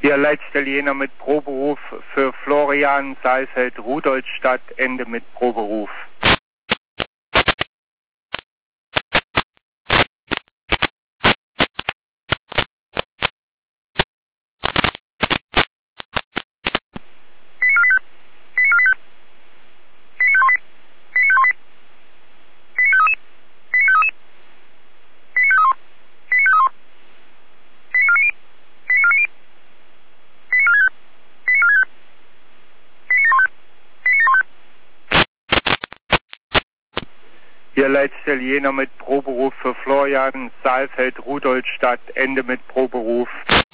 Hier Leitsitaliener mit Proberuf für Florian Saalfeld, Rudolstadt, Ende mit Proberuf. Hier Leitsitaliener mit Proberuf für Florian Saalfeld, Rudolstadt, Ende mit Proberuf.